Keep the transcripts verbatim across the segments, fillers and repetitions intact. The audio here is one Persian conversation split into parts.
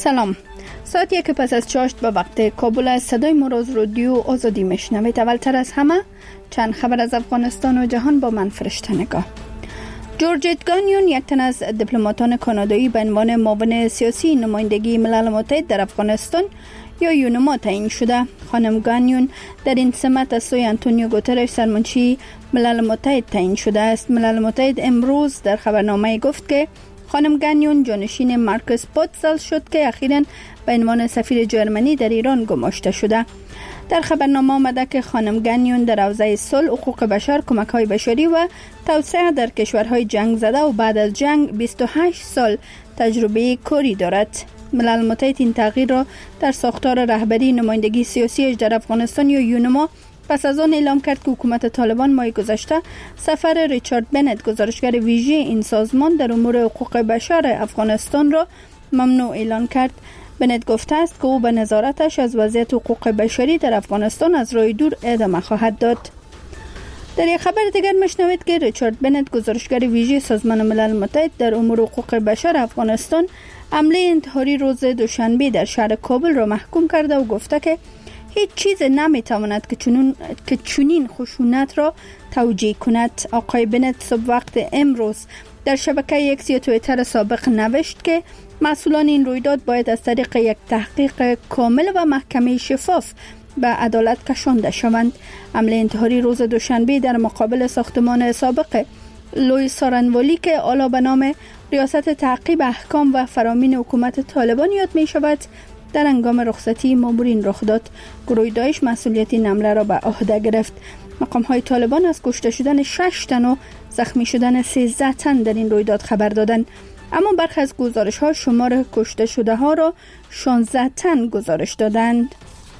سلام. ساعت یک پس از چاشت به وقت کابل از صدای ما از رادیو آزادی میشنوید. اولتر از همه چند خبر از افغانستان و جهان با من فرشته نگاه. جورجت گانیون، یک تن از دیپلماتان کانادایی به عنوان معاون سیاسی نمایندگی ملل متحد در افغانستان یا یونما تعیین شده. خانم گانیون در این سمت از سوی آنتونیو گوترش سرمنشی ملل متحد تعیین شده است. ملل متحد امروز در خبرنامه گفت که خانم گانیون جانشین مارکوس پوتزل شد که اخیراً به عنوان سفیر جرمنی در ایران گماشته شده. در خبرنامه آمده که خانم گانیون در حوزه صلح، حقوق بشر، کمک‌های بشری و توسعه در کشورهای جنگ زده و بعد از جنگ بیست و هشت سال تجربه کاری دارد. ملل متحد این تغییر را در ساختار رهبری نمایندگی سیاسیش در افغانستان یا یونما پس از آن اعلام کرد که حکومت طالبان ماه گذشته سفر ریچارد بنت، گزارشگر ویژه این سازمان در امور حقوق بشر افغانستان را ممنوع اعلان کرد. بنت گفته است که او به نظارتش از وضعیت حقوق بشری در افغانستان از راه دور ادامه خواهد داد. در یک خبر دیگر میشنوید که ریچارد بنت، گزارشگر ویژه سازمان ملل متحد در امور حقوق بشر افغانستان، حمله انتحاری روز دوشنبه در شهر کابل را محکوم کرده و گفته که هیچ چیز نمیتواند که چنین که چنین خشونت را توجیه کند. آقای بنت صبح وقت امروز در شبکه اکس یا توییتر سابق نوشت که مسئولان این رویداد باید از طریق یک تحقیق کامل و محکمه شفاف به عدالت کشانده شوند. حمله انتحاری روز دوشنبه در مقابل ساختمان سابق لوی سارنوالی که حالا به نام ریاست تعقیب احکام و فرامین حکومت طالبان یاد می شود، در هنگام رخصتی مامورین رخ داد. گروه داعش مسئولیت این حمله را به عهده گرفت. مقام های طالبان از کشته شدن شش تن و زخمی شدن سیزده تن در این رویداد خبر دادند، اما برخی از گزارش ها شمار کشته شده ها را شانزده تن گزارش دادند.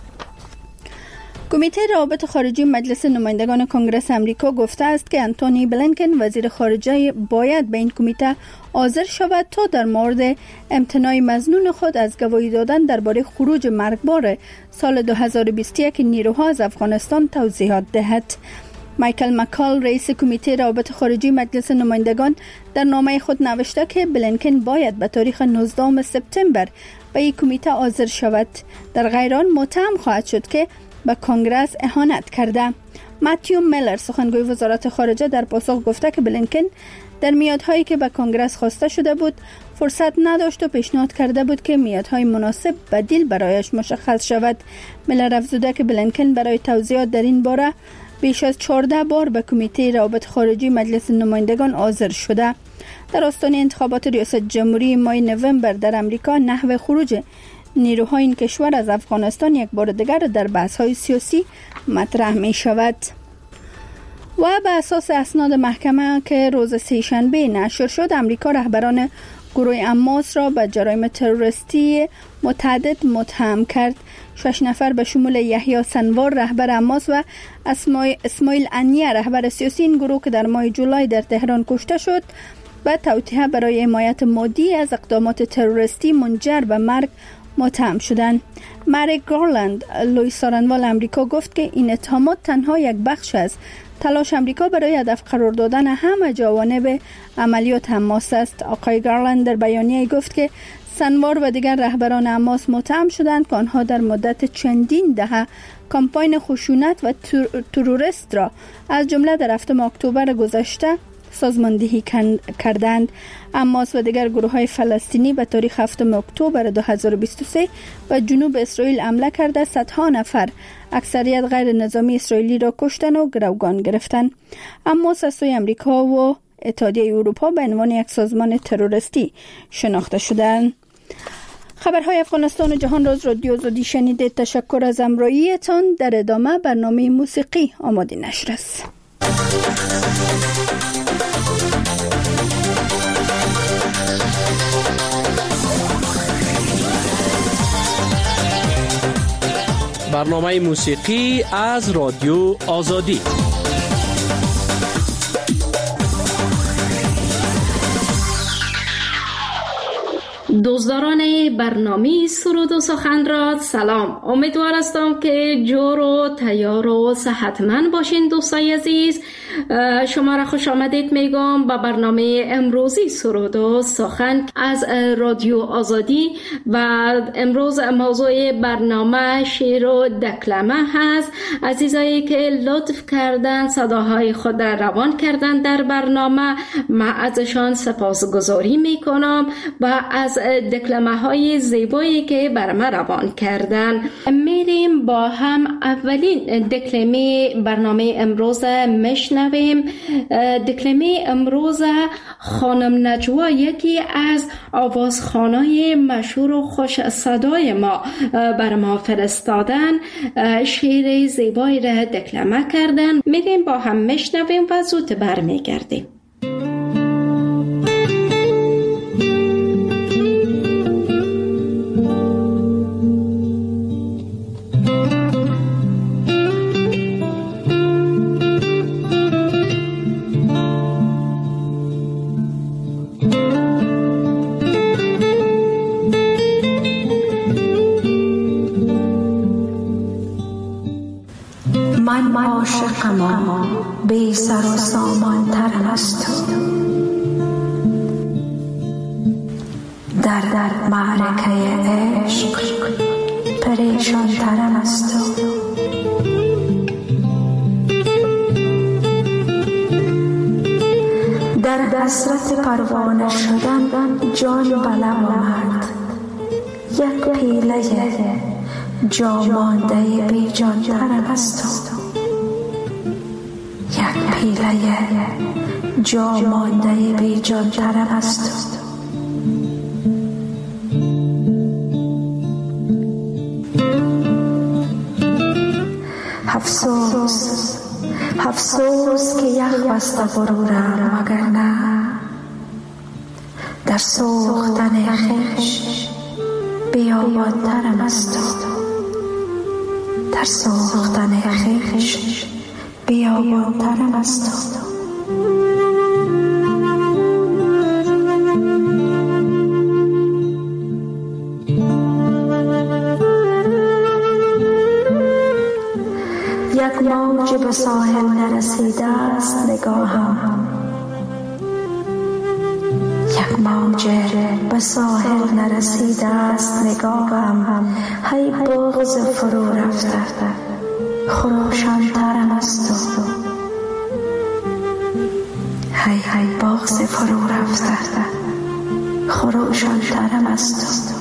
کمیته روابط خارجی مجلس نمایندگان کنگره امریکا گفته است که آنتونی بلینکن، وزیر خارجه، باید به این کمیته حاضر شود تا در مورد امتناع مظنون خود از گواهی دادن درباره خروج مرگبار سال دو هزار و بیست و یک نیروها از افغانستان توضیحات دهد. مایکل مکال، رئیس کمیته روابط خارجی مجلس نمایندگان، در نامه خود نوشته که بلینکن باید به تاریخ نوزدهم سپتامبر به این کمیته حاضر شود، در غیر آن متهم خواهد شد که به کنگره اهانت کرده. ماتیو میلر، سخنگوی وزارت خارجه، در پاسخ گفته که بلینکن در میادهایی که به کنگره خواسته شده بود فرصت نداشت و پیشنهاد کرده بود که میادهای مناسب بدیل برایش مشخص شود. میلر افزوده که بلینکن برای توضیحات در این باره بیش از چهارده بار به کمیته روابط خارجی مجلس نمایندگان حاضر شده. در آستانه انتخابات ریاست جمهوری ماه نوامبر در امریکا، نحوه خروج نیروهای این کشور از افغانستان یک بار دیگر در بحث‌های سیاسی مطرح می شود. و به اساس اسناد محکمه که روز سه‌شنبه نشر شد، امریکا رهبران گروه اماس را به جرایم تروریستی متعدد متهم کرد. شش نفر به شمول یحیی سنوار، رهبر اماس، و اسماعیل انیه، رهبر سیاسی این گروه که در ماه جولای در تهران کشته شد، و توطئه برای حمایت مادی از اقدامات تروریستی منجر به مرگ متهم شدند. مریک گارلند، لوی سارنوال امریکا، گفت که این اتهامات تنها یک بخش از تلاش امریکا برای هدف قرار دادن همه جوانب عملیات حماس است. آقای گارلند در بیانیه گفت که سنوار و دیگر رهبران حماس متهم شدند که آنها در مدت چندین دهه کمپاین خشونت و تروریست را از جمله در هفتم اکتبر گذشته سازماندهی کردند. حماس و دیگر گروه‌های فلسطینی به تاریخ هفتم اکتبر دو هزار و بیست و سه به جنوب اسرائیل حمله کرده صدها نفر، اکثریت غیر نظامی اسرائیلی را کشتن و گروگان گرفتند. حماس از سوی امریکا و اتحادیه اروپا به عنوان یک سازمان تروریستی شناخته شدند. خبرهای افغانستان و جهان را از رادیو آزادی شنیدید. تشکر از همراهیتان. در ادامه برنامه موسیقی آماده نشر است. برنامه موسیقی از رادیو آزادی. Dos دوستداران برنامه سرود و سخن را سلام. امیدوار هستم که جور و تیار و صحتمند باشین. دوستای عزیز، شما را خوش آمدید میگم به برنامه امروزی سرود و سخن از رادیو آزادی. و امروز موضوع برنامه شعر و دکلمه هست. عزیزایی که لطف کردن صداهای خود را روان کردن در برنامه، من ازشان سپاسگزاری میکنم و از دکلمه های زیبایی که بر ما روان کردن. میریم با هم اولین دکلمه برنامه امروز میشنویم. دکلمه امروز خانم نجوا، یکی از آوازخوانای مشهور و خوش صدای ما، بر ما فرستادن. شعر زیبایی را دکلمه کردن. میریم با هم میشنویم و زود برمیگردیم. من عاشقم بی سر و سامان ترم از تو، در در معرکه عشق پریشان ترم از تو. در حسرت پروانه شدن جان بلم آمد، یک پیله جا مانده بی جان ترم از تو، یک پیله جا مانده بی جان ترم از تو. افسوس افسوس که یخ بسته غرورم، وگرنه در سوختن خویش بیابان ترم از تو، در سوختن خویش بیابان ترم از تو. یک موج به ساحل نرسیده است نگاهم، یک موج به ساحل نرسیده است نگاهم. هی بغض فرو رفته خروشان ترم از تو، هی هی بغض فرو رفته خروشان ترم از تو.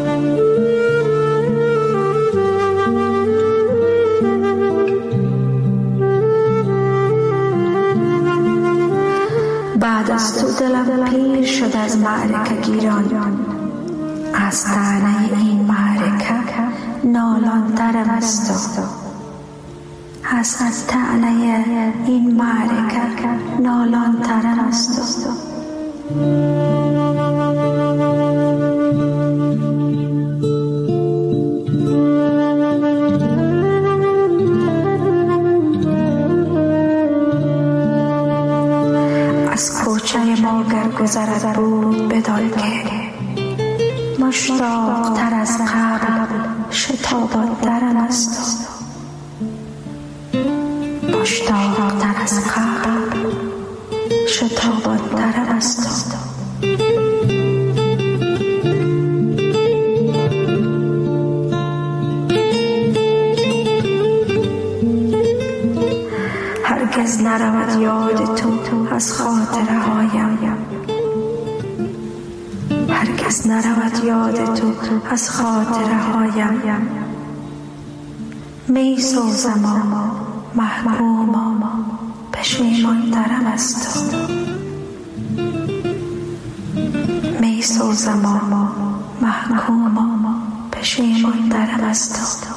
بعد از تو دلم پیر شد از معرکه گیران، از طعنه این معرکه نالان ترم از تو، از طعنه این معرکه نالان ترم از تو. گذرد بود بدان که مشتاق تر از قبل شتابان ترم از تو، مشتاق تر از قبل شتابان ترم از تو. هرگز نرود یاد تو از خاطره هایم، هرگز نرود یاد تو از خاطره هایم. می سوزم و محکوم و پشیمان ترم از تو، می سوزم و محکوم و پشیمان ترم از تو.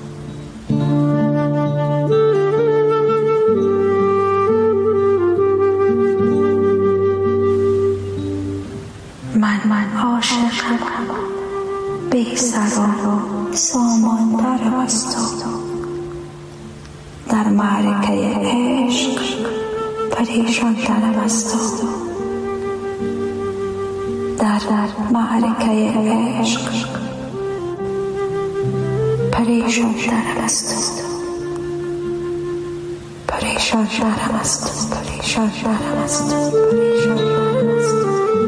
عاشقم بی سر و سامان ترم از تو، در معرکه عشق پریشان ترم از تو، در در معرکه عشق پریشان درم است پریشان درم است پریشان درم است پریشان درم است.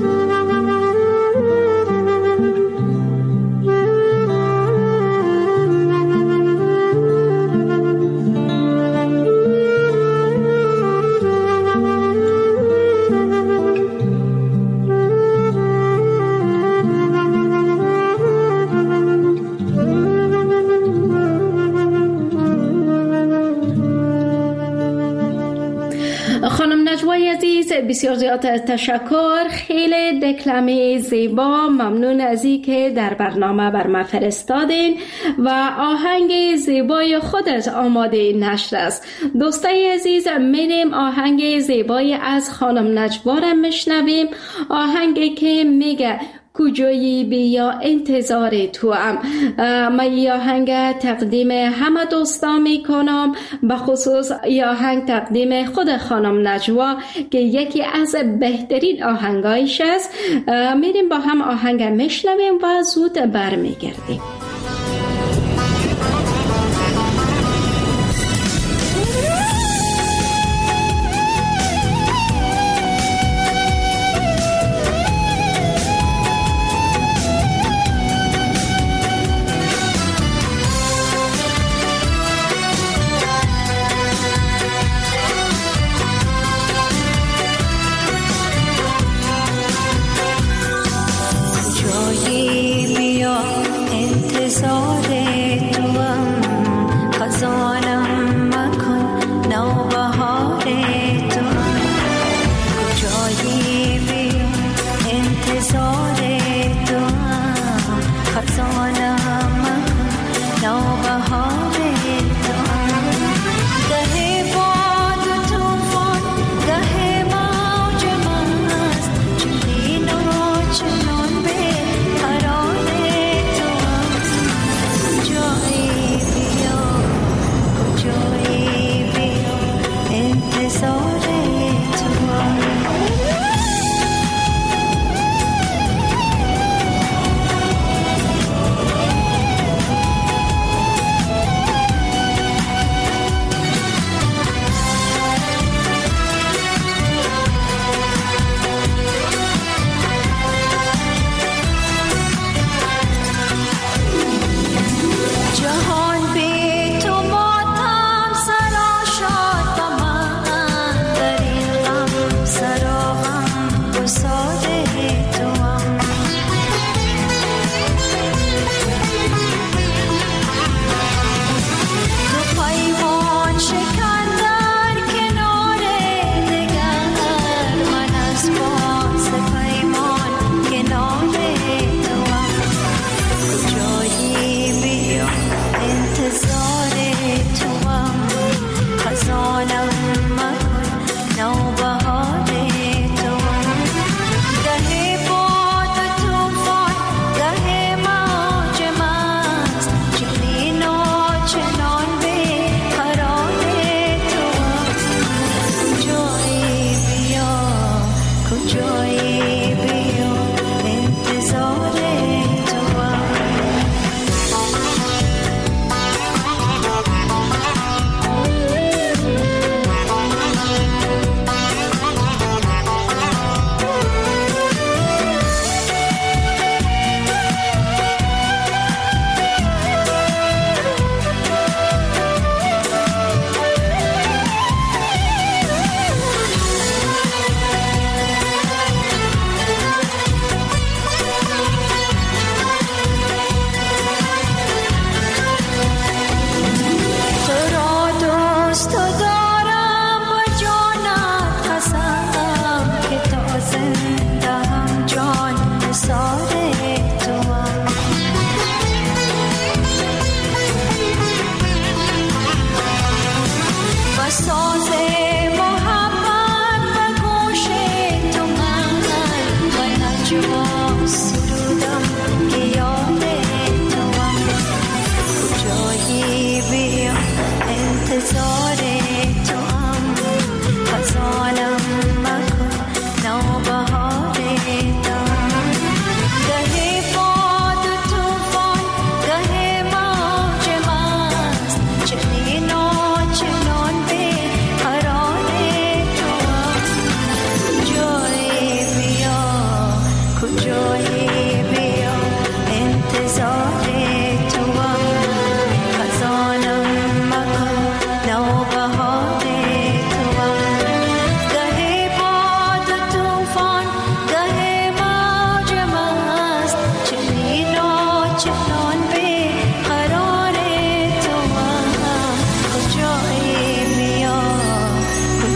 خانم نجوای عزیز، بسیار زیاد تشکر. خیلی دکلمه زیبا، ممنون از این که در برنامه بر ما فرستادین و آهنگ زیبای خود از آماده نشر است. دوستای عزیز، میریم آهنگ زیبای از خانم نجوا را میشنویم، آهنگی که میگه کجایی بیا انتظار تو هم. من این آهنگ تقدیم همه دوستا میکنم، به خصوص این آهنگ تقدیم خود خانم نجوا که یکی از بهترین آهنگایش است. میریم با هم آهنگ میشنویم و زود برمیگردیم.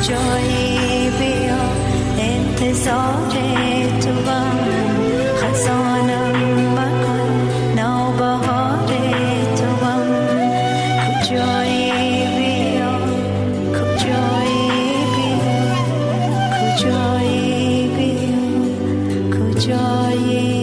کجایی بیا انتظار تو هم خزانم مکن نوبهار تو هم کجایی بیا کجایی بیا کجایی بیا کجایی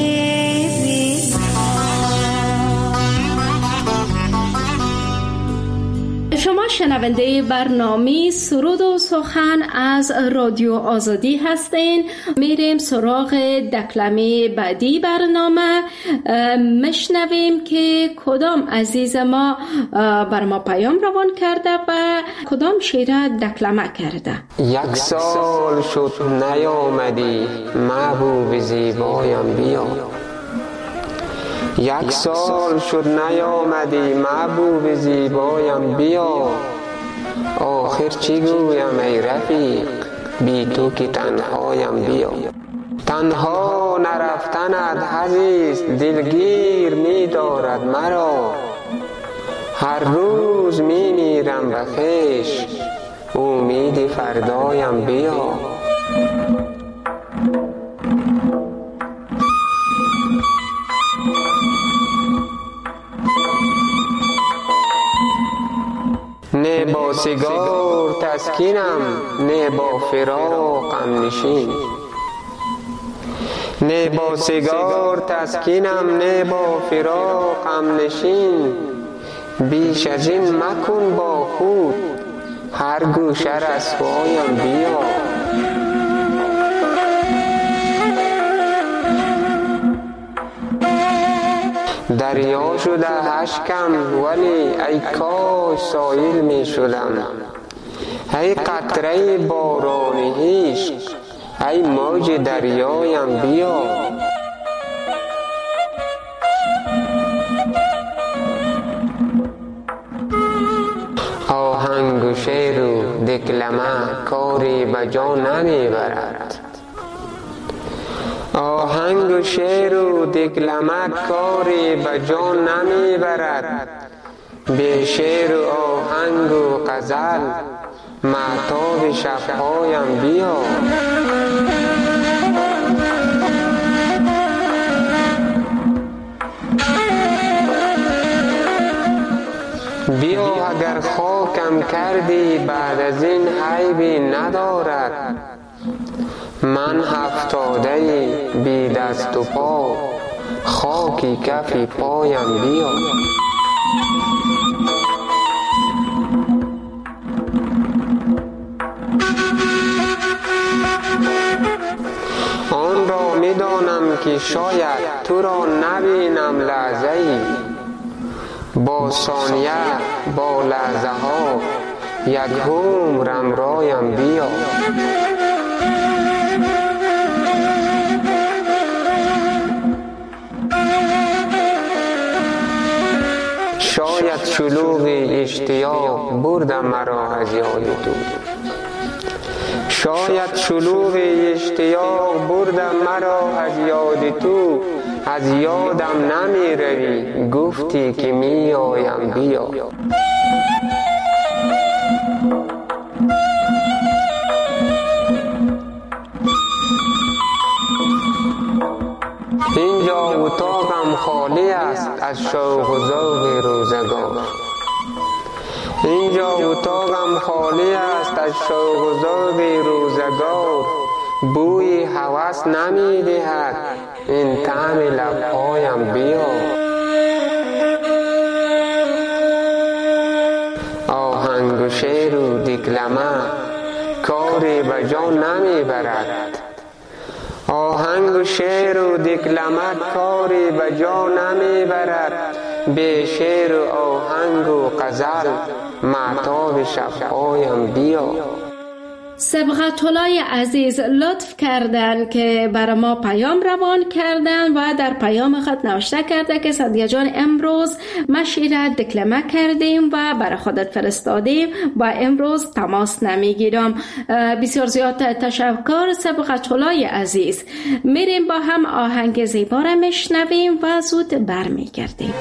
شما شنونده برنامه سرود و سخن از رادیو آزادی هستین. میریم سراغ دکلمه بعدی برنامه، مشنویم که کدام عزیز ما بر ما پیام روان کرده و کدام شعر دکلمه کرده. یک سال شد نیامدی محبوب زیبایم بیا، یک سال شد نیامدی محبوب زیبایم بیا، آخر چی گویم ای رفیق بی تو که تنهایم بیا. تنها نرفتنت حزیست دلگیر می دارد مرا، هر روز می میرم به خویش امید فردایم بیا. نه با سیگار تسکینم نه با فراقم نشین، نه با سیگار تسکینم نه با فراقم نشین، بیش از این مکن با خود هر گوشه رسوایم بیا. دریا شده اشکم ولی ای کاش سایل می شدم، ای قطره باران عشق ای موج دریایم بیا. آهنگ و شعر و دکلمه کاری به جا نمی برد، آهنگ و شعر و دکلمه کاری به جا نمی برد، به شعر و آهنگ و غزل مهتاب شبهایم بیا. بیا اگر خاکم کردی بعد از این عیبی ندارد، من هفتاده بی دست و پا خاکی کفی پایم بیا. آن را می دانم که شاید تو را نبینم لحظه‌ای، با ثانیه با لحظه ها یک عمرم رایم بیا. شاید شلوغ اشتیاق بردم مرا از یاد تو، شاید شلوغ اشتیاق بردم مرا از یاد تو، از یادم نمی روی گفتی که می آیم بیا. اینجا اتاقم خالی است از شوق و ذوق روزگار، اینجا اتاقم خالی است از شوق و ذوق روزگار، بوی هوس نمی دهد این طعم لبهایم بیا. آهنگ و شعر و دکلمه کاری به جا نمی برد، آهنگ و شعر و دکلمه کاری به جا نمی برد، به شعر و آهنگ و غزل مهتاب شبهایم بیا. سبقت الله عزیز لطف کردن که برای ما پیام روان کردن و در پیام خود نوشته کرده که سعدیه جان امروز ما شعر دکلمه کردیم و برای خودت فرستادیم و امروز تماس نمیگیرم. بسیار زیاد تشکر سبقت الله عزیز. میریم با هم آهنگ زیبا را میشنویم و زود برمیگردیم.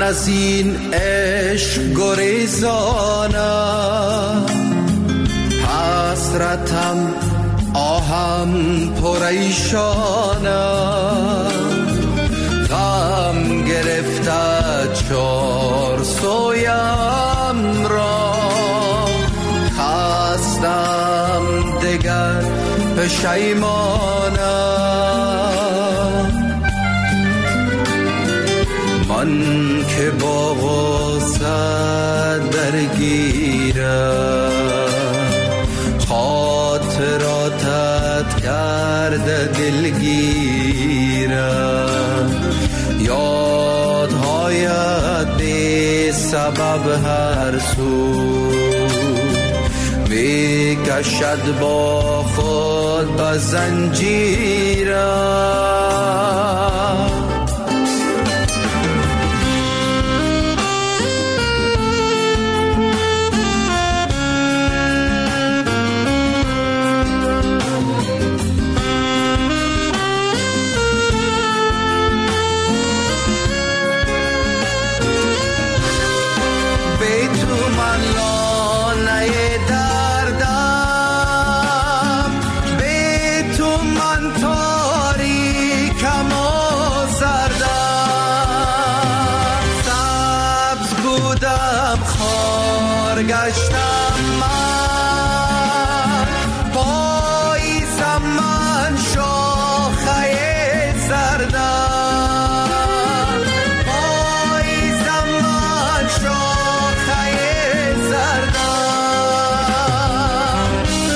از این عشق گریزانم، حسرتم آهم پریشانم، غم گرفته چار سویم را، خستم دگر پشیمانم. من که با غصه درگیرم، خاطراتت کرده دلگیرم، یادهایت بی سبب هر سو می کشد با خود به زنجیرم. گشتم من، پاییزم من شاخه زردم، پاییزم من شاخه زردم.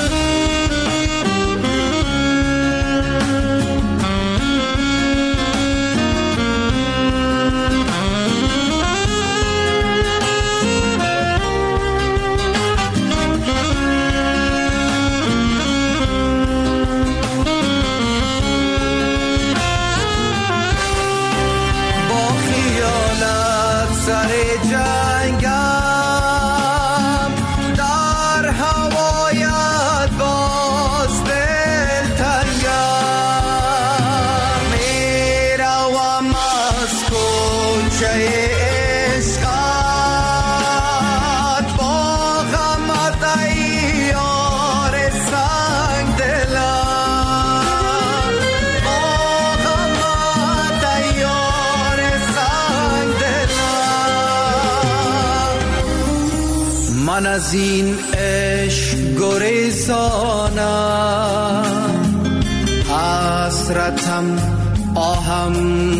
من از این عشق گریزانم، حسرتم آهم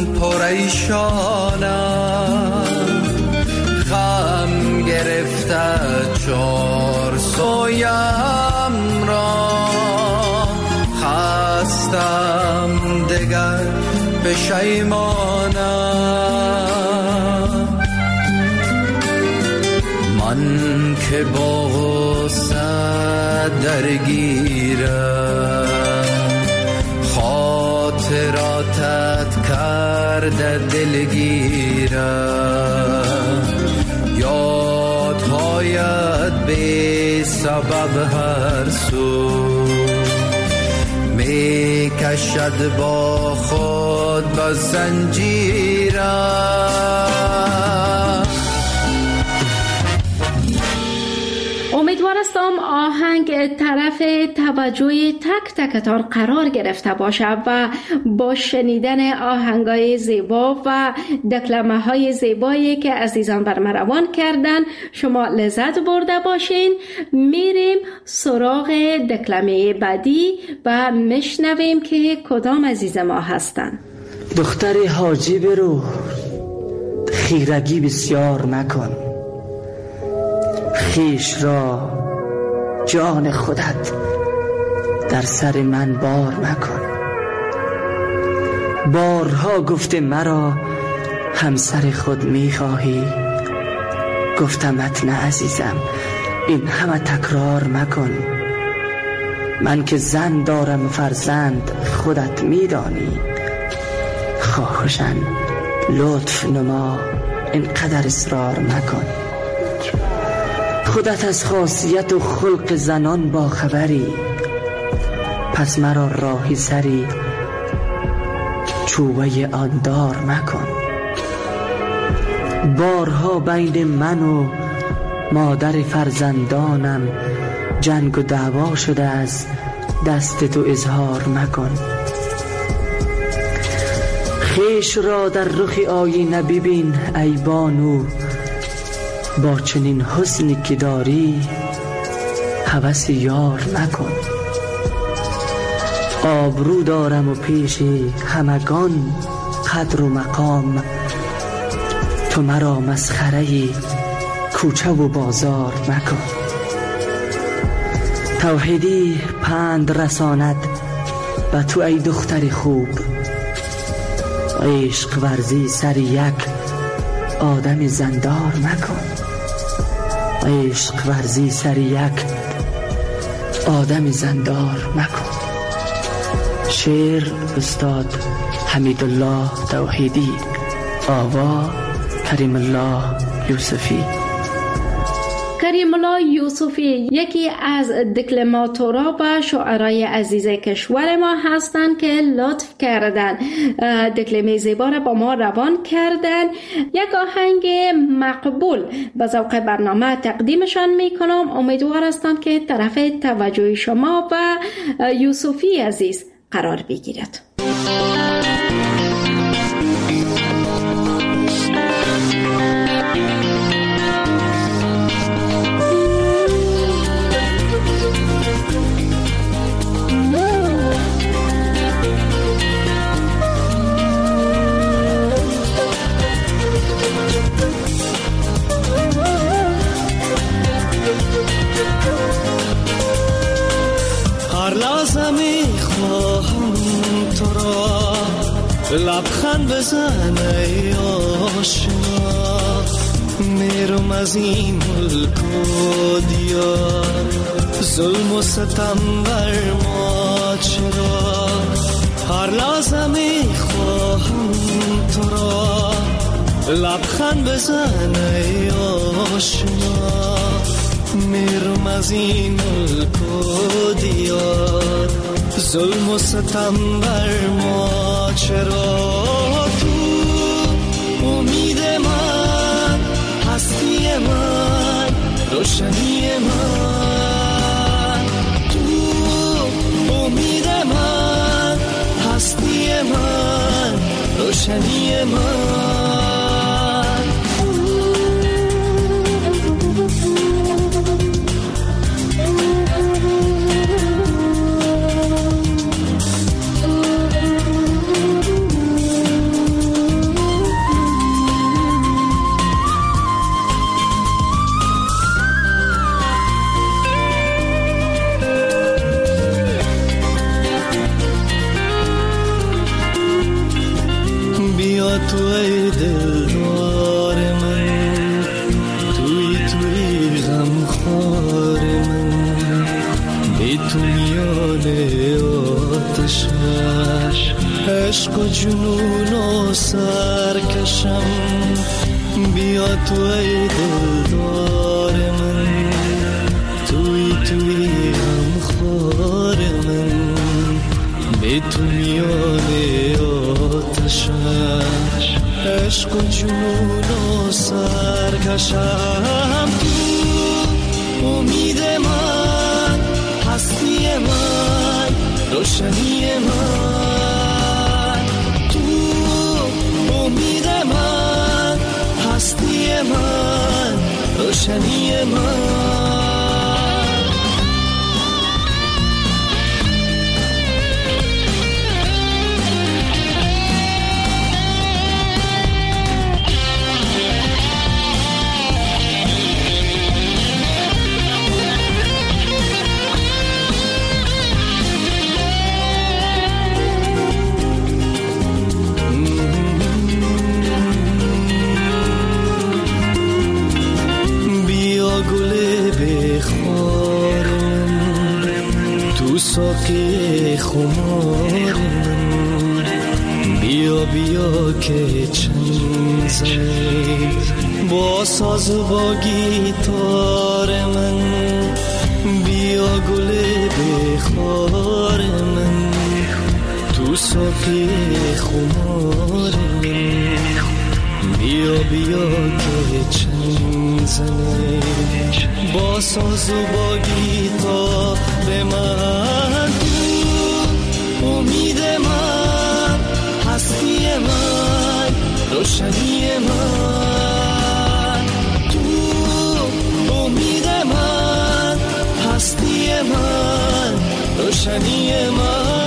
پریشانم، غم گرفته چار سویم را، خستم دگر پشیمانم. من که با غصه درگیرم، خاطراتت کرده دلگیرم، یادهایت بی سبب هر سو می کشد با خود به زنجیرم. امیدوار هستم آهنگ طرف توجه تک تکتان قرار گرفته باشد و با شنیدن آهنگای زیبا و دکلمه های زیبایی که عزیزان بر من روان کردن شما لذت برده باشین. میریم سراغ دکلمه بعدی و میشنویم که کدام عزیز ما هستن. دختر حاجی برو، خیرگی بسیار مکن، خیش را جان خودت در سر من بار مکن. بارها گفته مرا همسر خود میخواهی، گفتمت نه عزیزم این همه تکرار مکن. من که زن دارم فرزند خودت میدانی، خواهشن لطف نما اینقدر اصرار مکن. خودت از خاصیت و خلق زنان با خبری، پس مرا راهی سری چوبه آن دار مکن. بارها بین من و مادر فرزندانم جنگ و دعوا شده است، دست تو اظهار مکن. خویش را در رخ آینه ببین ای بانو، با چنین حسنی که داری هوس یار مکن. آبرو دارم و پیش همگان قدر و مقام، تو مرا مسخره کوچه و بازار مکن. توحیدی پند رساند به تو ای دختر خوب، عشق ورزی سر یک آدم زندار مکن. عشق ورزی سر یک آدم زندار مکن. شعر استاد حمیدالله توحیدی، آوا کریم الله یوسفی. کریم الله یوسفی یکی از دکلماتورها و شاعرای عزیز کشور ما هستند که لطف کردن دکلمه زیبا را با ما روان کردن. یک آهنگ مقبول به ذوق برنامه تقدیمشان میکنم. امیدوار هستم که طرف توجه شما و یوسفی عزیز قرار بگیرد. لبخند بزن ای آشنا، میرم از این ملک و دیار، ظلم و ستم بر ما چرا؟ هر لحظه میخواهم تو را، لبخند بزن ای آشنا، میرم از این ملک و دیار، ظلم و ستم بر ما چرا؟ تو امید من، هستی من، روشنی من، تو امید من، هستی من، روشنی من. تو ای دلدار من، توی توی غمخوار من، بی تو میان آتش عشق و جنون و سرکشم. بیا تو ای دلدار من، توی توی غمخوار من، بی تو میان آتش عشق و جنون و سرکشم. تو امید من، هستی من، روشنی من، تو امید من، هستی من، روشنی من. ساقی خمار من، بیا بیا که چند زد با ساز و با گیتار من، بیا گل بخار من، تو ساقی خمار من، بیا بیا که چنگ زنه با ساز و با گیتار من. تو امید من، هستی من، روشنی من. تو امید من، هستی من، روشنی من.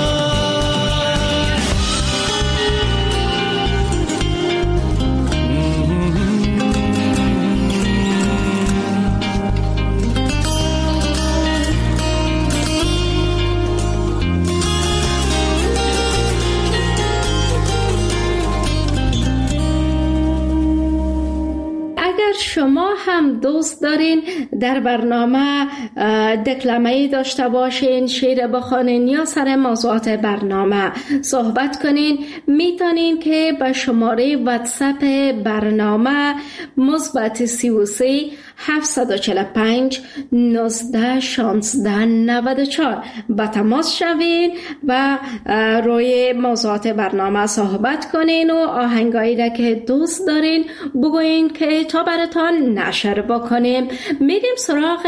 شما هم دوست دارین در برنامه دکلمه‌ای داشته باشین، شعر بخوانین یا سر موضوعات برنامه صحبت کنین، میتونین که به شماره واتساپ برنامه مثبت سی و سه هفتصد و چهل و پنج نوزده شانزده نود و چهار با تماس شوین و روی موضوعات برنامه صحبت کنین و آهنگایی را که دوست دارین بگوین که تا براتان نشر بکنیم. میریم سراغ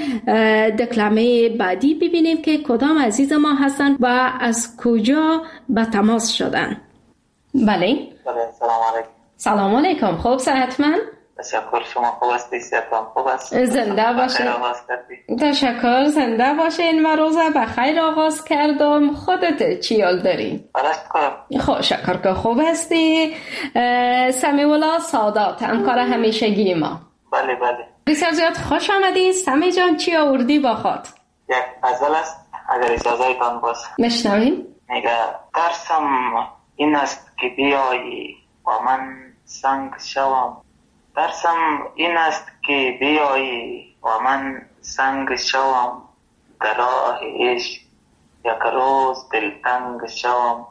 دکلمه بعدی ببینیم که کدام عزیز ما هستن و از کجا به تماس شدن. بله. سلام علیکم. سلام علیکم. خوب صحتمند؟ تشکر. شما خوب هستی؟ صحتم خوب است؟ زنده باشین. تشکر. زنده باشین. و روزه بخیر آغاز کردم. خودت چی حال داری؟ خب شکر که خوب هستی. سمیع سادات همکار همیشگی ما. بله بله. بسیار زیاد خوش آمدی. سمیع جان چی آوردی با خود؟ یک غزل است اگر اجازهتان باشه. نشنویم. میگه ترسم این است که بیایی و من سنگ شوم. ترسم این است که بیایی و من سنگ شوم. در راه عشق یک روز دلتنگ شوم.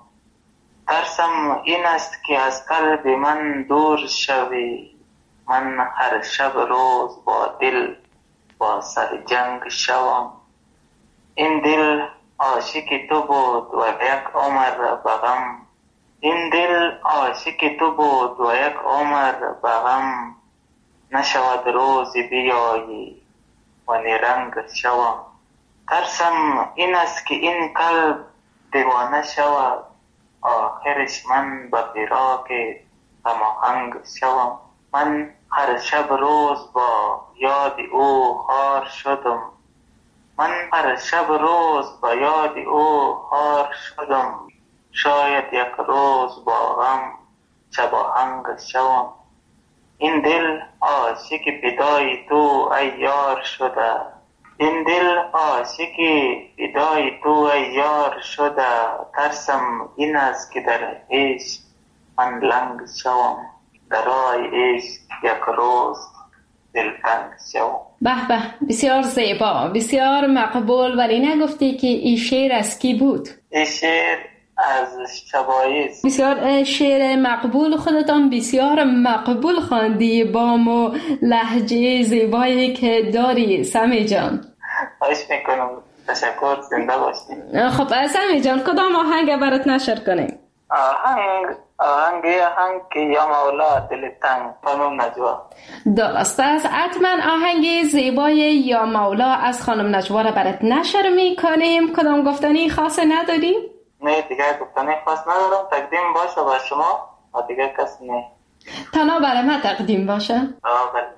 ترسم این است که از قلب من دور شوی. من هر شب روز با دل با سر جنگ شوم. این دل عاشق تو بود و یک عمر به غم. این دل عاشق تو بود و یک عمر به غم. نشود روز بیایی و نیرنگ شوم. ترسم این است که این قلب دیوانه شود. آخرش من به فراق غم‌آهنگ شوم. من هر شب روز با یاد او خار شدم. من هر شب روز با یاد او خار شدم. شاید یک روز با غم شب آهنگ شوم. این دل عاشق فدای تو ای یار شده. این دل عاشق فدای تو ای یار شده. ترسم این است که در عشق من لنگ شوم. در راه عشق یک روز دلتنگ شوم. به به، بسیار زیبا، بسیار مقبول. ولی نگفتی که این شعر از کی بود؟ این شعر از شبایز. بسیار شعر مقبول. خودتان بسیار مقبول خواندی با مو لهجه زیبایی که داری سمیع جان. خواهش میکنم. تشکر. زنده باشی. خب سمیع جان کدام آهنگ برات نشر کنیم؟ آهنگ آهنگ آهنگ که یا مولا دل تنگ خانم نجوا. درست است. حتما آهنگ زیبای یا مولا از خانم نجوا را برات نشر میکنیم. کدام گفتنی خاص نداری؟ نه دیگه گفتنی خاص ندارم. تقدیم باشه با شما و دیگه کس نه. تنها برای من تقدیم باشه؟ آه بله.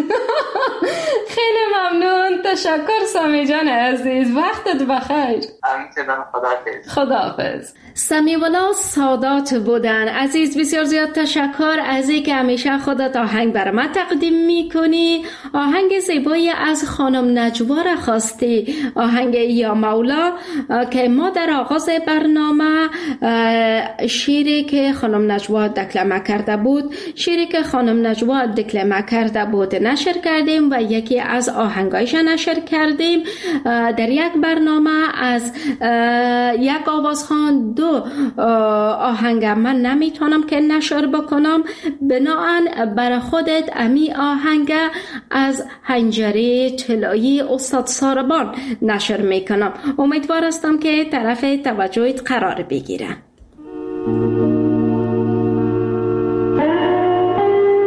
خیلی ممنون. تشکر سمیع جان عزیز. وقتت بخیر. همچنان. خداحافظ. خداحافظ. سمیع سادات بودن. عزیز بسیار زیاد تشکر از اینکه همیشه خودت آهنگ برای من تقدیم میکنی. آهنگ زیبایی از خانم نجوا را خواستی، آهنگ یا مولا که ما در آغاز برنامه شیری که خانم نجوا دکلمه کرده بود شیری که خانم نجوا دکلمه کرده بود نشر کردیم و یکی از آهنگایش نشر کردیم. در یک برنامه از یک آوازخوان دو آهنگ من نمیتونم که نشر بکنم، بناهن برای خودت امی آهنگ از حنجره طلایی استاد ساربان نشر میکنم. امیدوار هستم که طرف توجهت قرار بگیره.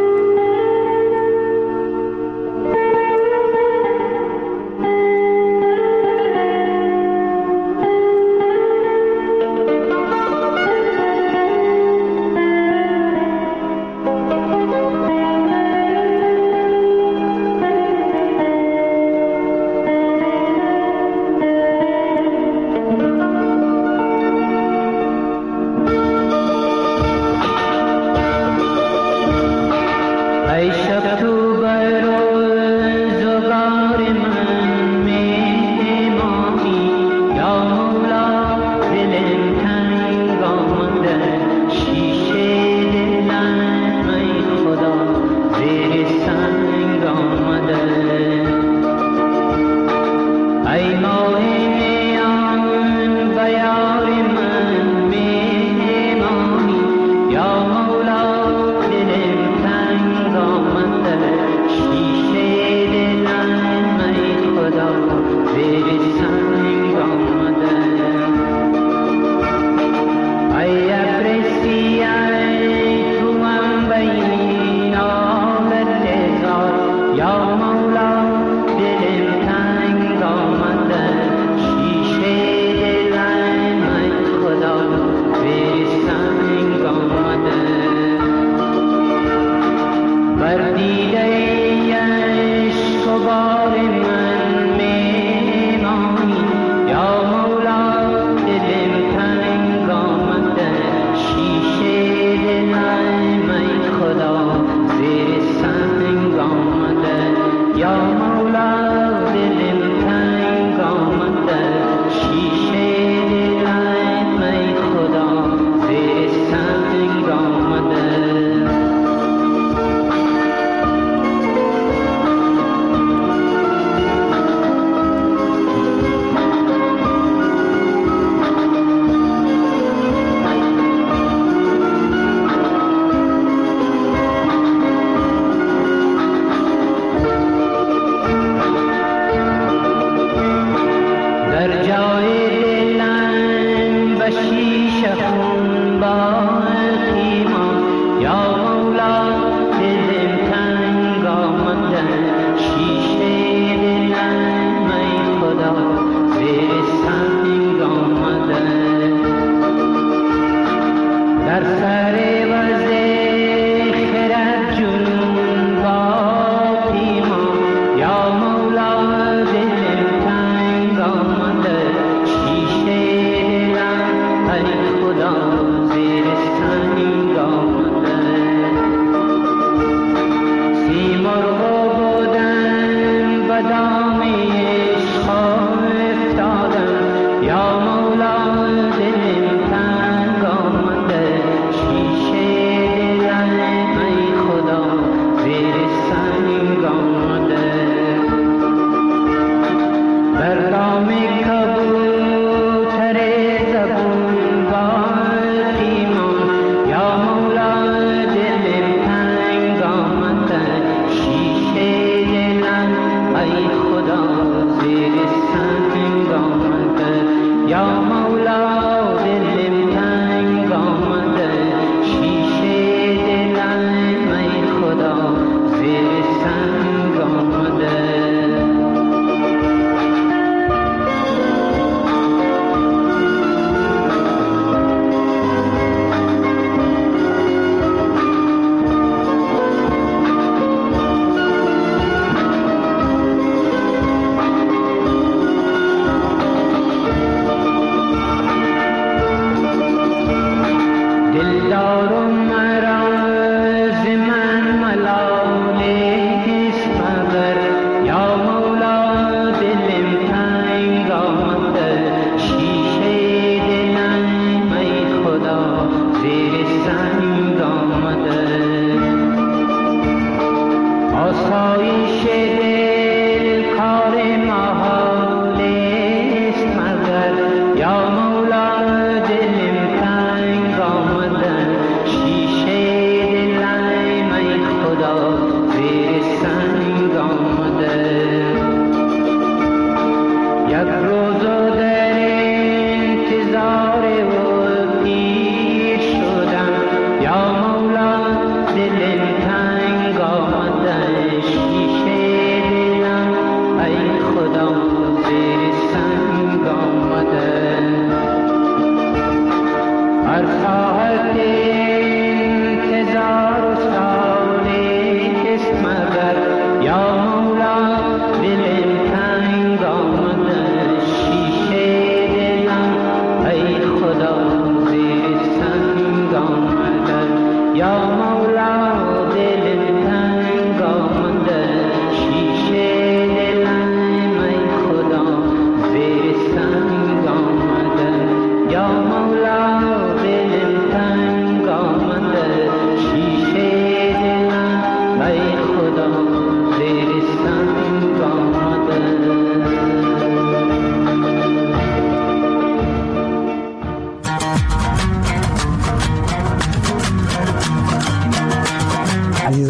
یا مولا دلم تنگ آمده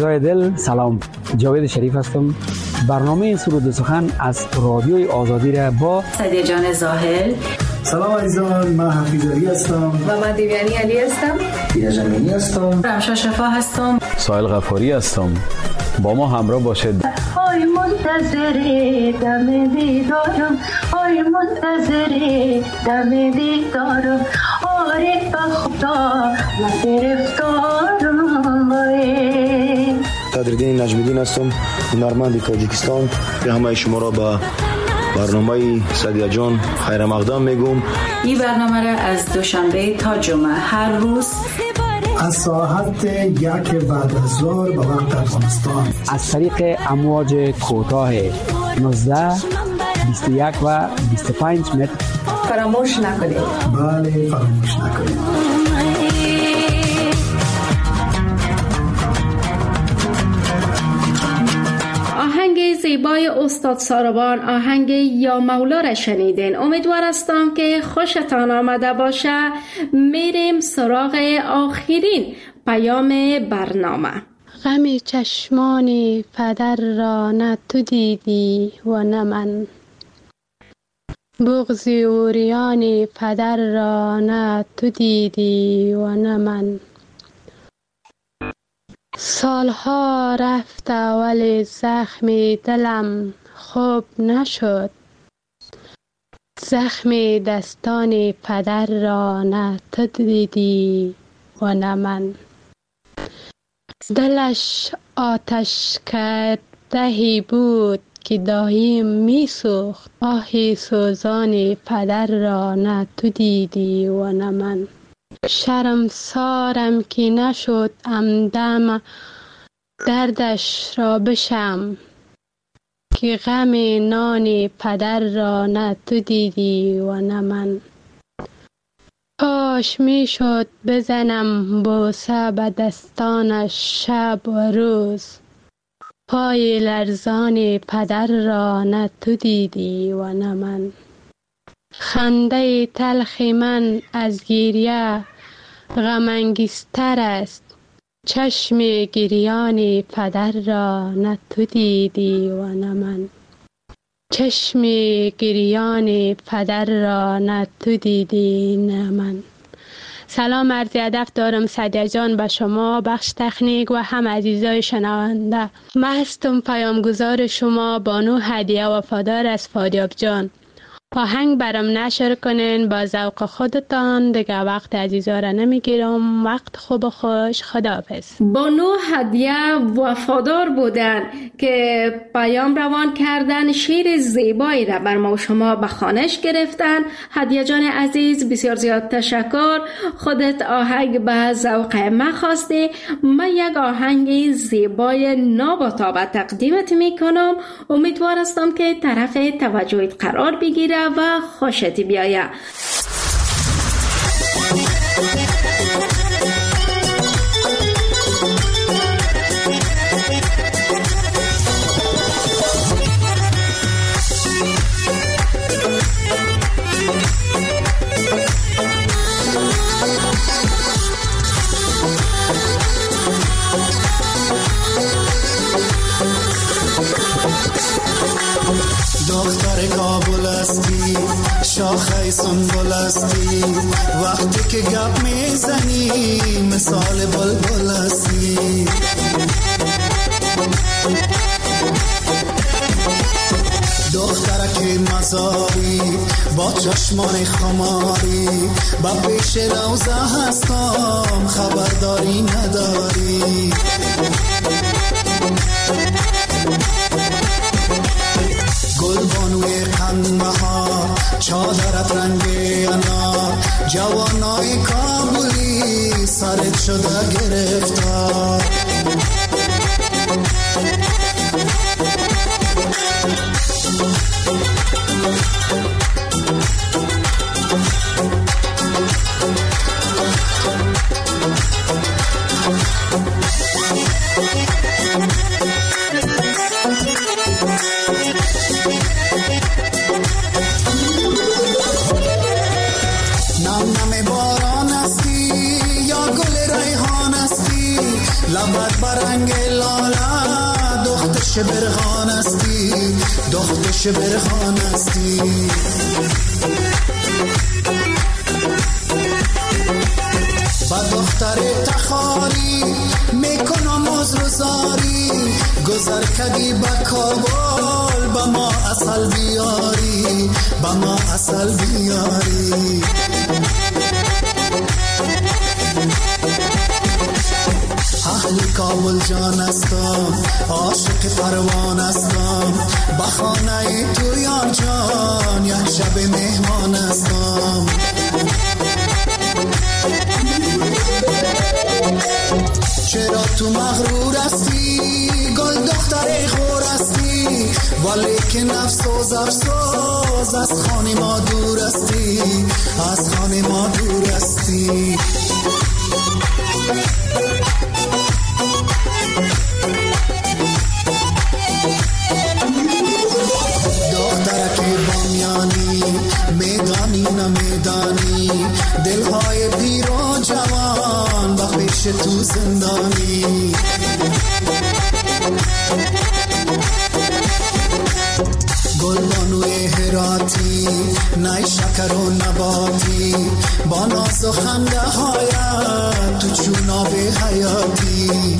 عزیزای دل سلام، جاوید شریف هستم. برنامه سرود و سخن از رادیوی آزادی را با سعدیه جان زاهل. سلام عزیزان، من حفیظ علی هستم و من دیویانی علی هستم. دیده جمینی هستم. رمشا شفا هستم. سایل غفاری هستم. با ما همراه باشید. ای منتظر دم دیدارم، ای منتظر دم دیدارم، آره به خدا من گرفتارم. صدرالدین نجمیدین هستم، هنرمند تاجیکستان. همه شما را به برنامه سعدیه جان خیر مقدم میگم. این برنامه را از دوشنبه تا جمعه هر روز از ساعت یک بعد از ظهر به وقت افغانستان از طریق امواج کوتاه نوزده، بیست و یک و بیست و پنج متر فراموش نکنید. بله فراموش نکنید. آهنگ زیبای استاد ساربان، آهنگ یا مولا را شنیدین. امیدوار هستم که خوشتان آمده باشه. میریم سراغ آخرین پیام برنامه. غم چشمان پدر را نه تو دیدی و نه من، بغض اوریان پدر را نه تو دیدی و نه من. سالها رفت ولی زخم دلم خوب نشد، زخم دستان پدر را نه تو دیدی و نه من. دلش آتش کرد دهی بود که دایم می سوخت، آهی سوزان پدر را نه تو دیدی و نه من. شرم سارم که نشد همدم دردش را بشم، که غم نان پدر را نه تو دیدی و نه من. کاش می شد بزنم بوسه به دستانش شب و روز، پای لرزان پدر را نه تو دیدی و نه من. خنده تلخ من از گریه غم انگیزتر است، چشم گریان پدر را نه تو دیدی و نه من. چشم گریان پدر را نه تو دیدی نه من. سلام عرض ادب دارم سعدیه جان به شما، بخش تکنیک و هم عزیزای شنونده. من هستم پیامگزار شما بانو هدیه وفادار از فاریاب جان. آهنگ برام نشر کنین با ذوق خودتان. دیگه وقت عزیزا را نمیگیرم. وقت خوب و خوش، خداحافظ. بانو هدیه وفادار بودن که پیام روان کردن، شعر زیبایی را بر ما و شما به خوانش گرفتن. هدیه جان عزیز بسیار زیاد تشکر. خودت آهنگ به ذوق ما خواستی، من یک آهنگ زیبای ناباتابه تقدیمت میکنم. امیدوار هستم که طرف توجهت قرار بگیره و خوشت بیایه. دختر کابل هستی، شاخه سنبل هستی، وقتی که گپ میزنی مثال بلبل هستی. دخترک مزاری با چشمان خماری، با پیش روزه هستم خبرداری نداری. گل بانوی قنبها چادرت رنگ انار، جوانای کابلی سرت شده گرفتار. لبت برنگ لاله دختش برخان استی دختش برخان استی با دختر تخاری میکنم عذرزاری گذر کدی با کابل با ما اصل بیاری با ما اصل بیاری اهل کابل جان استم عاشق پروان استم با خانه تو یار جان یک شب مهمان استم چرا تو مغرور استی گل دختر خور استی ولی که نفس و زفسوز از خانه ما دور استی از خانه ما دور استی دخترک بامیانی میدانی نمیدانی دلهای پیر و جوان با پیش تو زندانی گلبانوی هراتی نای شکر و نباتی با ناز و خنده هایت تو چوناب حیاتی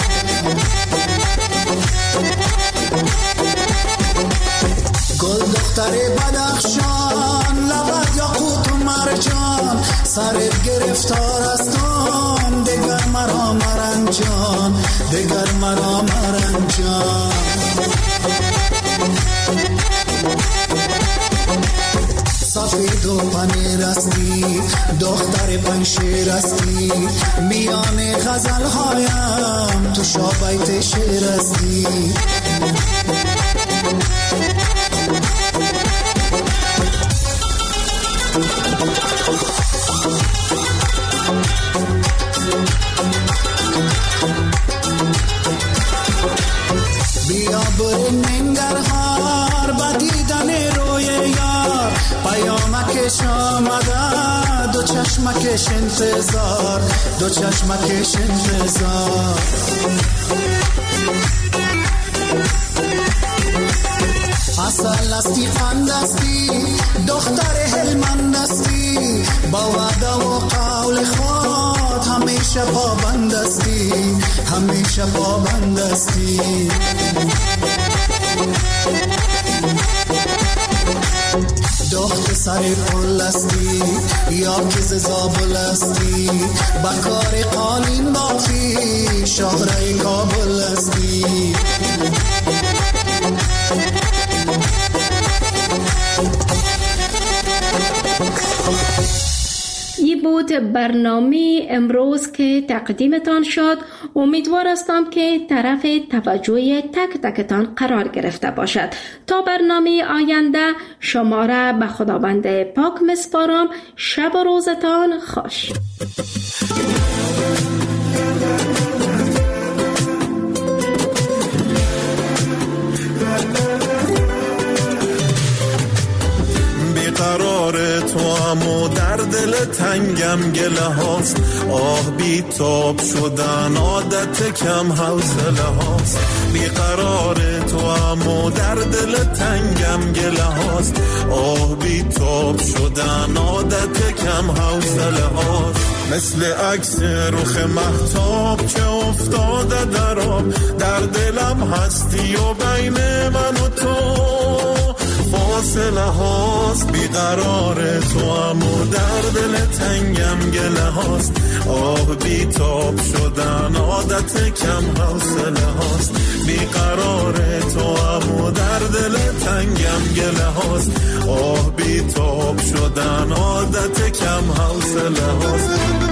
گل دختر بدخشان لبت یاقوت و مرجان سرت گرفتار استم دگر مرا مرنجان دگر مرا مرنجان سفید و پنیر استی دختر پنشیر استی میان غزل هایم تو شابیت شیر استی بیا بریم ننگرهار با دیدن روی یار پیامکش آمده دو چشمکش انتظار دو چشمکش انتظار اصل استی قند استی دختر هلمند استی با وعده و قول خود همیشه پابند استی همیشه پابند استی دخت سر پل استی یا که زابل استی با کار قالین بافی شهره کابل استی این بود برنامه امروز که تقدیمتان شد. امیدوار هستم که طرف توجه تک تکتان قرار گرفته باشد. تا برنامه آینده شما را به خداوند پاک میسپارم. شب و روزتان خوش. قرار تو امو در دل تنگم گله هاست آه بی تاب شدن عادت کم حوصله هاست بی قرار تو امو در دل تنگم گله هاست آه بی تاب شدن عادت کم حوصله هاست مثل عکس رخ مهتاب که افتاده در آب در دلم هستی و بین من و تو فاصله هاست بیقرار تو امو در دل تنگم گله هاست آه بی تاب شدن عادت کم حوصله هاست بیقرار تو امو در دل تنگم گله هاست آه بی تاب شدن عادت کم حوصله هاست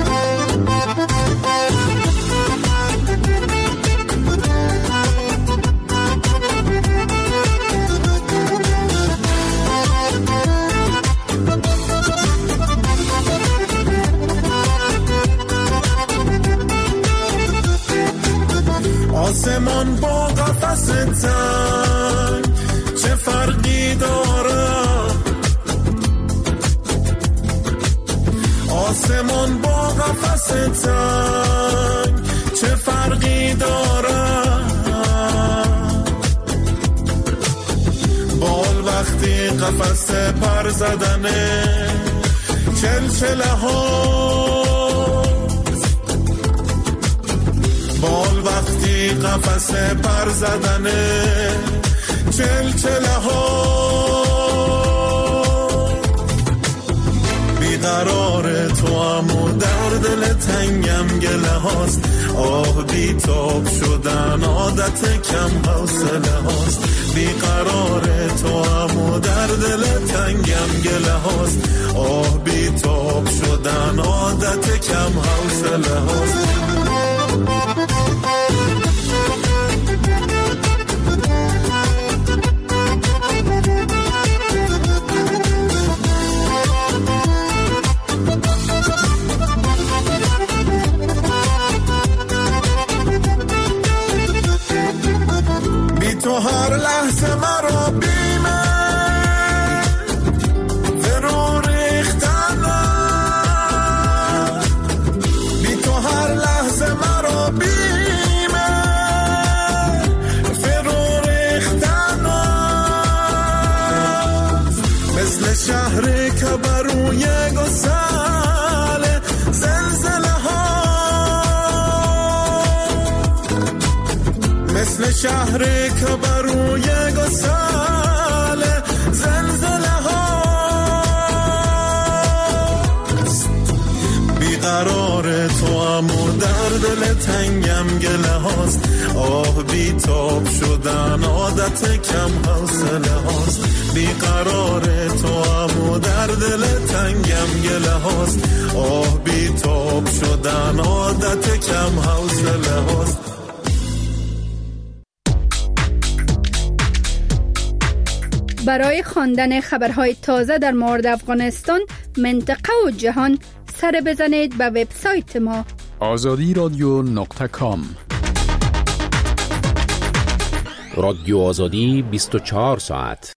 آسمان با قفس تنگ چه فرقی داره آسمان با قفس تنگ چه فرقی فرقی دارد. بال وقتی قفس پر زدنه چلچله هاست. بال وقتی قفس پر زدنه چلچله هاست. بیقرار تو هم و در دل تنگم گله هاست. آه بی تاب شدن عادت کم حوصله هاست. بیقرار تو هم و در دل تنگم گله هاست. آه بی تاب شدن عادت کم حوصله هاست. تو هر لحظه مرا بیمه فرو ریختنه. بی تو هر لحظه مرا بیمه فرو ریختنه. مثل شهری که بروی گسل زلزله ها، مثل شهری که بروی گسل زلزله هاست. بیقرار تو هم و در دل تنگم گله هاست. آه بی تاب شدن عادت کم حوصله هاست. بیقرار تو هم و در دل تنگم گله هاست. آه بی تاب شدن عادت کم حوصله هاست. برای خواندن خبرهای تازه در مورد افغانستان، منطقه و جهان سر بزنید به وبسایت ما آزادی رادیو نقطه کام. رادیو آزادی بیست و چهار ساعت.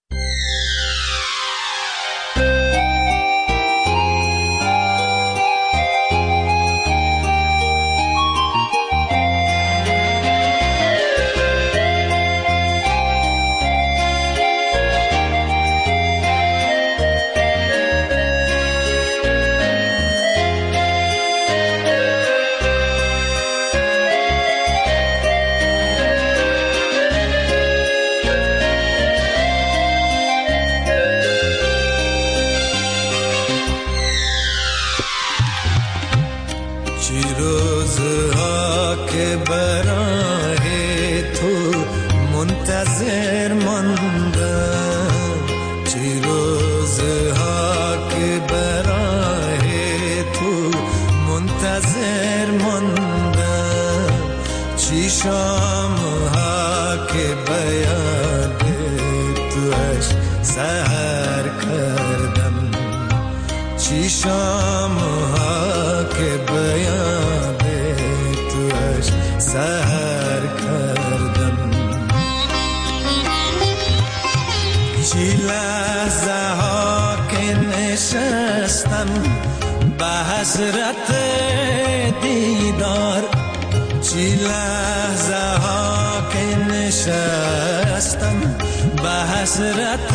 حسرت دیدار، چی لحظه ها که نشستم به حسرت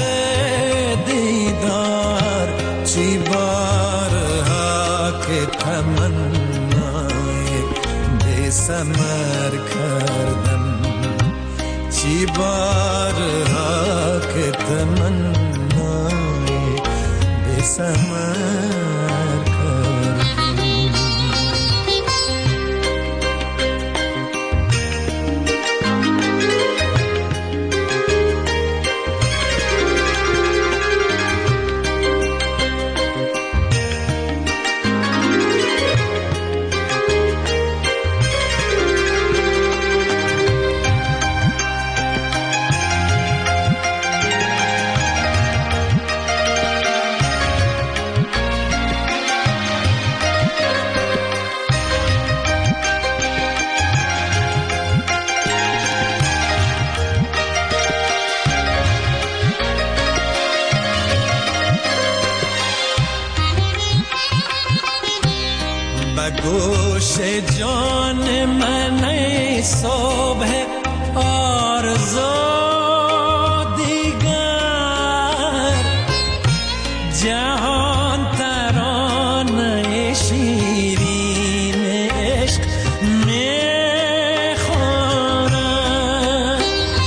دیدار، چی بارها که تمنای بی ثمر کردم، چی بارها که تمنای بی ثمر به گوش جان من ای صبح آرزو دیگر جهان ترانه شیرین عشق میخوانند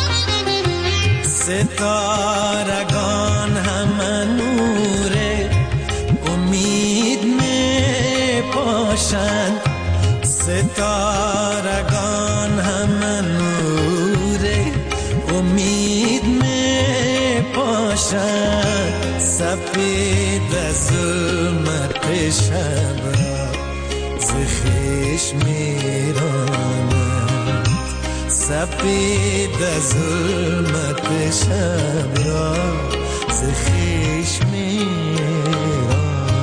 ستارگان همه نور امید میپاشند ستارگان همه نور امید میپاشند سفید ظلمت شب را ز خویش میرانند سفید ظلمت شب را ز خویش میرانند.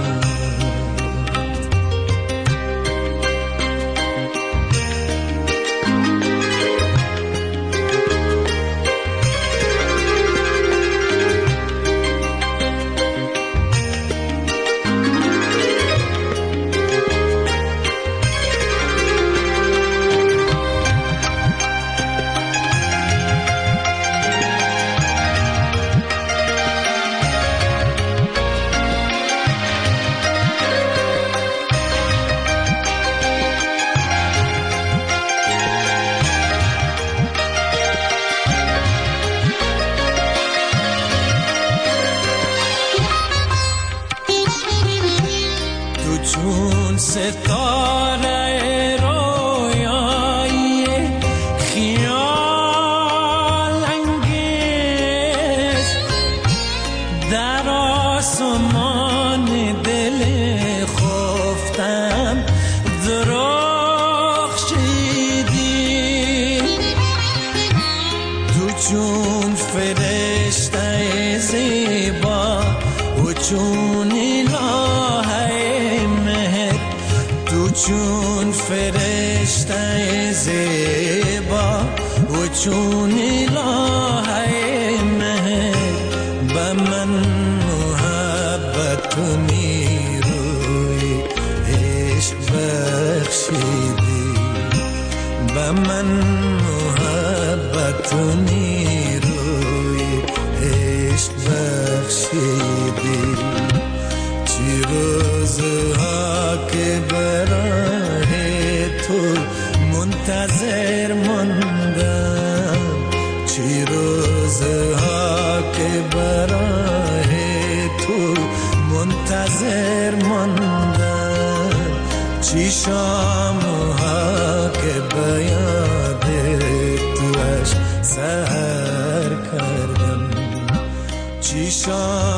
چون ستاره رویایی خیال انگیز در آسمان دل خفتم درخشیدی تو چون فرشته زیبا و چون چون فرشته زیبا و چون الهه مهر به من محبت و نیروی عشق بخشیدی به من محبت و نیروی عشق بخشیدی چی روزها که برای تو منتظر ماندم چی روزها که برای تو منتظر ماندم چی شامها که به یاد توش سحر کردم چی شام